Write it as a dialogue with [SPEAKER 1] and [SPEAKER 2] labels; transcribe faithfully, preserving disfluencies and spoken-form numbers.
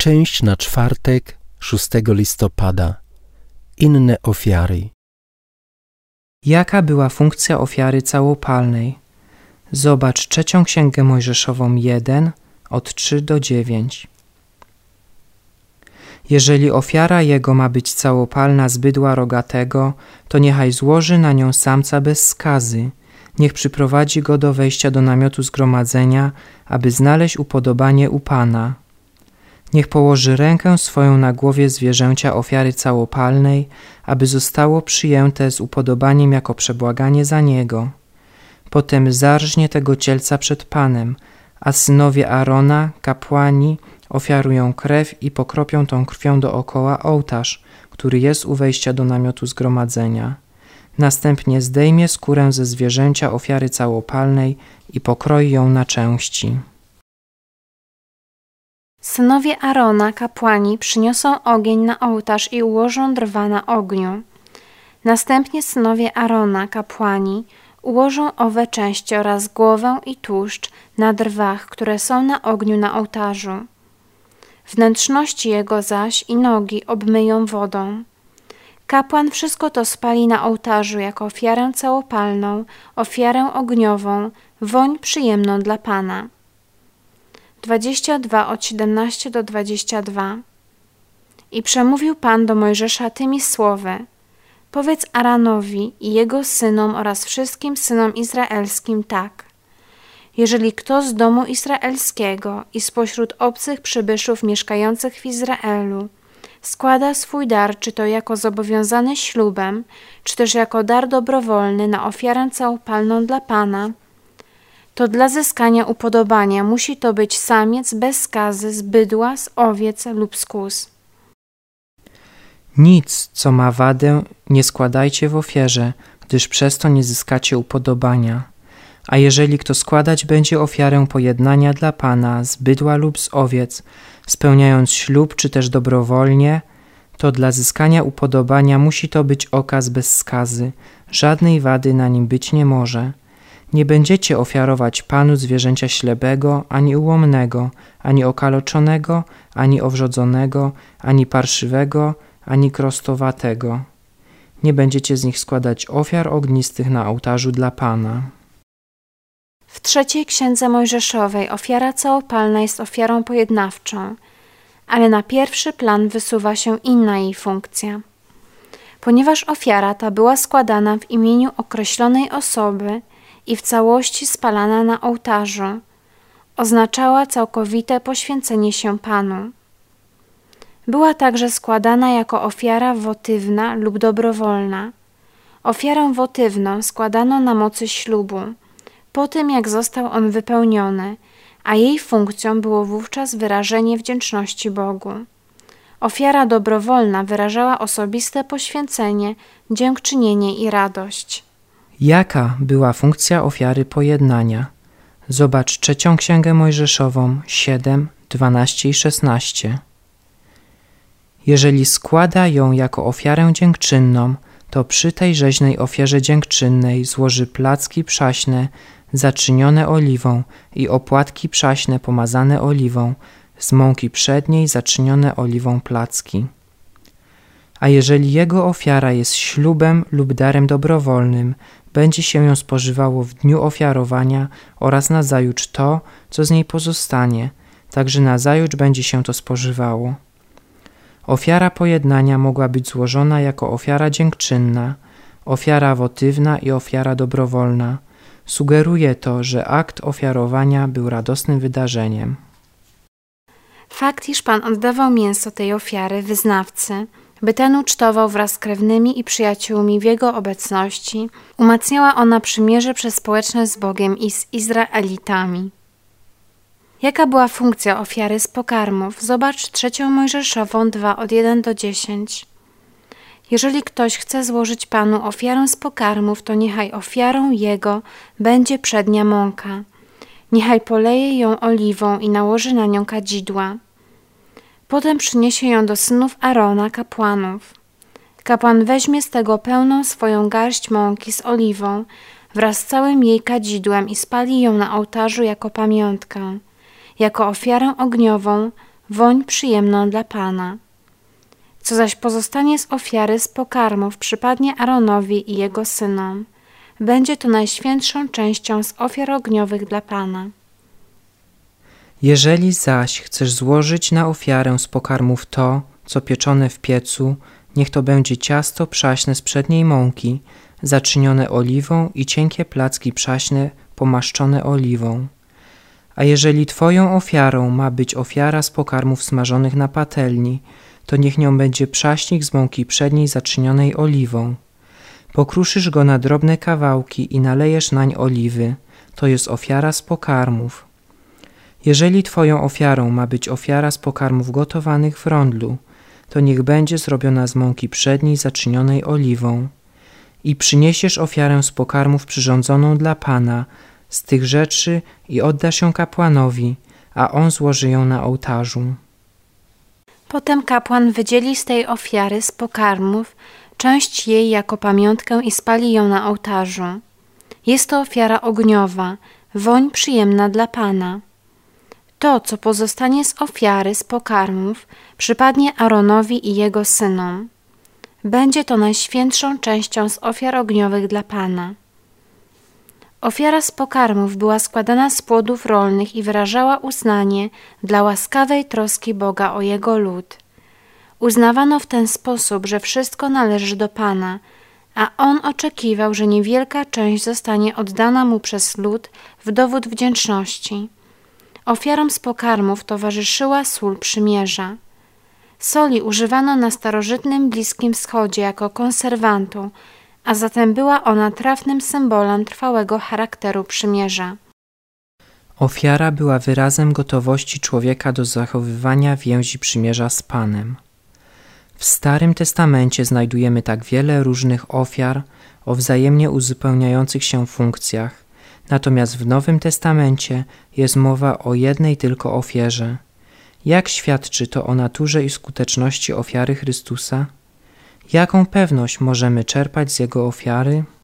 [SPEAKER 1] Część na czwartek, szóstego listopada. Inne ofiary.
[SPEAKER 2] Jaka była funkcja ofiary całopalnej? Zobacz trzecią Księgę Mojżeszową jeden, od trzy do dziewięć. Jeżeli ofiara jego ma być całopalna z bydła rogatego, to niechaj złoży na nią samca bez skazy. Niech przyprowadzi go do wejścia do namiotu zgromadzenia, aby znaleźć upodobanie u Pana. Niech położy rękę swoją na głowie zwierzęcia ofiary całopalnej, aby zostało przyjęte z upodobaniem jako przebłaganie za niego. Potem zarżnie tego cielca przed Panem, a synowie Arona, kapłani, ofiarują krew i pokropią tą krwią dookoła ołtarz, który jest u wejścia do namiotu zgromadzenia. Następnie zdejmie skórę ze zwierzęcia ofiary całopalnej i pokroi ją na części.
[SPEAKER 3] Synowie Arona, kapłani, przyniosą ogień na ołtarz i ułożą drwa na ogniu. Następnie synowie Arona, kapłani, ułożą owe części oraz głowę i tłuszcz na drwach, które są na ogniu na ołtarzu. Wnętrzności jego zaś i nogi obmyją wodą. Kapłan wszystko to spali na ołtarzu jako ofiarę całopalną, ofiarę ogniową, woń przyjemną dla Pana. dwadzieścia dwa od siedemnaście do dwudziestu dwóch. I przemówił Pan do Mojżesza tymi słowy: Powiedz Aaronowi i jego synom oraz wszystkim synom izraelskim tak: Jeżeli kto z domu izraelskiego i spośród obcych przybyszów mieszkających w Izraelu składa swój dar, czy to jako zobowiązany ślubem, czy też jako dar dobrowolny na ofiarę całopalną dla Pana, to dla zyskania upodobania musi to być samiec bez skazy z bydła, z owiec lub z kóz.
[SPEAKER 2] Nic, co ma wadę, nie składajcie w ofierze, gdyż przez to nie zyskacie upodobania. A jeżeli kto składać będzie ofiarę pojednania dla Pana z bydła lub z owiec, spełniając ślub czy też dobrowolnie, to dla zyskania upodobania musi to być okaz bez skazy, żadnej wady na nim być nie może. Nie będziecie ofiarować Panu zwierzęcia ślepego, ani ułomnego, ani okaloczonego, ani owrzodzonego, ani parszywego, ani krostowatego. Nie będziecie z nich składać ofiar ognistych na ołtarzu dla Pana.
[SPEAKER 3] W trzeciej Księdze Mojżeszowej ofiara całopalna jest ofiarą pojednawczą, ale na pierwszy plan wysuwa się inna jej funkcja. Ponieważ ofiara ta była składana w imieniu określonej osoby i w całości spalana na ołtarzu, oznaczała całkowite poświęcenie się Panu. Była także składana jako ofiara wotywna lub dobrowolna. Ofiarę wotywną składano na mocy ślubu, po tym jak został on wypełniony, a jej funkcją było wówczas wyrażenie wdzięczności Bogu. Ofiara dobrowolna wyrażała osobiste poświęcenie, dziękczynienie i radość.
[SPEAKER 2] Jaka była funkcja ofiary pojednania? Zobacz trzecią Księgę Mojżeszową siedem, dwanaście i szesnaście. Jeżeli składa ją jako ofiarę dziękczynną, to przy tej rzeźnej ofierze dziękczynnej złoży placki przaśne zaczynione oliwą i opłatki przaśne pomazane oliwą, z mąki przedniej zaczynione oliwą placki. A jeżeli jego ofiara jest ślubem lub darem dobrowolnym, będzie się ją spożywało w dniu ofiarowania oraz nazajutrz to, co z niej pozostanie, także nazajutrz będzie się to spożywało. Ofiara pojednania mogła być złożona jako ofiara dziękczynna, ofiara wotywna i ofiara dobrowolna. Sugeruje to, że akt ofiarowania był radosnym wydarzeniem.
[SPEAKER 3] Fakt, iż Pan oddawał mięso tej ofiary wyznawcy, by ten ucztował wraz z krewnymi i przyjaciółmi w jego obecności, umacniała ona przymierze przez społeczność z Bogiem i z Izraelitami. Jaka była funkcja ofiary z pokarmów? Zobacz trzecią Mojżeszową dwa od jeden do dziesięć. Jeżeli ktoś chce złożyć Panu ofiarę z pokarmów, to niechaj ofiarą jego będzie przednia mąka. Niechaj poleje ją oliwą i nałoży na nią kadzidła. Potem przyniesie ją do synów Arona, kapłanów. Kapłan weźmie z tego pełną swoją garść mąki z oliwą wraz z całym jej kadzidłem i spali ją na ołtarzu jako pamiątkę, jako ofiarę ogniową, woń przyjemną dla Pana. Co zaś pozostanie z ofiary z pokarmów, przypadnie Aaronowi i jego synom. Będzie to najświętszą częścią z ofiar ogniowych dla Pana.
[SPEAKER 2] Jeżeli zaś chcesz złożyć na ofiarę z pokarmów to, co pieczone w piecu, niech to będzie ciasto przaśne z przedniej mąki, zaczynione oliwą i cienkie placki przaśne pomaszczone oliwą. A jeżeli twoją ofiarą ma być ofiara z pokarmów smażonych na patelni, to niech nią będzie przaśnik z mąki przedniej zaczynionej oliwą. Pokruszysz go na drobne kawałki i nalejesz nań oliwy, to jest ofiara z pokarmów. Jeżeli twoją ofiarą ma być ofiara z pokarmów gotowanych w rondlu, to niech będzie zrobiona z mąki przedniej zaczynionej oliwą. I przyniesiesz ofiarę z pokarmów przyrządzoną dla Pana, z tych rzeczy i oddasz ją kapłanowi, a on złoży ją na ołtarzu.
[SPEAKER 3] Potem kapłan wydzieli z tej ofiary z pokarmów część jej jako pamiątkę i spali ją na ołtarzu. Jest to ofiara ogniowa, woń przyjemna dla Pana. To, co pozostanie z ofiary z pokarmów, przypadnie Aaronowi i jego synom. Będzie to najświętszą częścią z ofiar ogniowych dla Pana. Ofiara z pokarmów była składana z płodów rolnych i wyrażała uznanie dla łaskawej troski Boga o Jego lud. Uznawano w ten sposób, że wszystko należy do Pana, a On oczekiwał, że niewielka część zostanie oddana Mu przez lud w dowód wdzięczności. Ofiarom z pokarmów towarzyszyła sól przymierza. Soli używano na starożytnym Bliskim Wschodzie jako konserwantu, a zatem była ona trafnym symbolem trwałego charakteru przymierza.
[SPEAKER 2] Ofiara była wyrazem gotowości człowieka do zachowywania więzi przymierza z Panem. W Starym Testamencie znajdujemy tak wiele różnych ofiar o wzajemnie uzupełniających się funkcjach, natomiast w Nowym Testamencie jest mowa o jednej tylko ofierze. Jak świadczy to o naturze i skuteczności ofiary Chrystusa? Jaką pewność możemy czerpać z Jego ofiary?